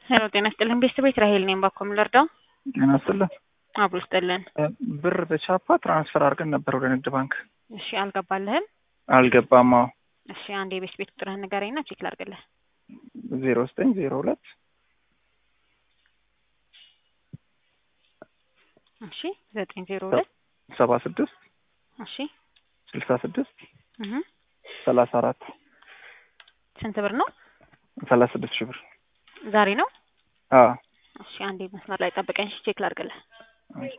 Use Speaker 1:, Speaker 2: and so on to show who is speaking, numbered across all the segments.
Speaker 1: ሄሎ ጤና ይስጥልኝ ቤተሰቦች ራሄል ነኝ ባኮ ምለርዳው
Speaker 2: ጤና ይስጥልኝ
Speaker 1: አብሮ ይስጥልን
Speaker 2: ብር በቻፓ ትራንስፈር አድርገን ነበር ወደ ንግድ ባንክ
Speaker 1: እሺ አልገባልህም
Speaker 2: አልገባም
Speaker 1: እሺ አንዴ የቤት ቤት ቁጥርህን ንገረኝና ቼክ ላድርግልህ
Speaker 2: 0902
Speaker 1: እሺ 902
Speaker 2: 76
Speaker 1: እሺ
Speaker 2: 66
Speaker 1: እህ
Speaker 2: 34
Speaker 1: ስንት ብር ነው
Speaker 2: 36 ሺህ ብር
Speaker 1: ዛሬ ነው
Speaker 2: አዎ
Speaker 1: እሺ አንዴ መስመር ላይ ጠብቀኝ ቼክ ላድርግልህ
Speaker 2: እሺ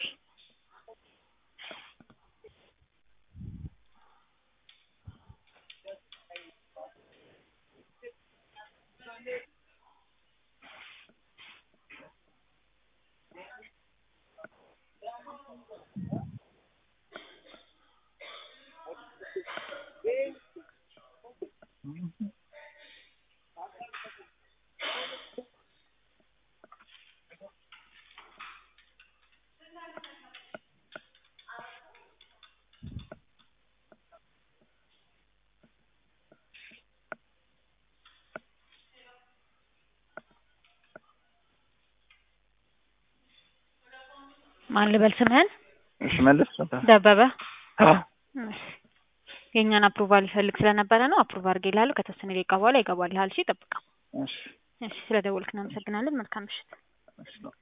Speaker 1: ማን ልበል ስምህን
Speaker 2: እሺ መልስ
Speaker 1: ደበበ
Speaker 2: አዎ
Speaker 1: የኛን አፕሩቫል ይፈልግ ስለነበረ ነው አፕሩቭ አድርጌልሃለሁ ከተወሰነ ደቂቃ በኋላ ይገባልሃል እሺ ጠብቀው
Speaker 2: እሺ
Speaker 1: እሺ ስለደወልክ እናመሰግናለን መልካም ምሽት
Speaker 2: እሺ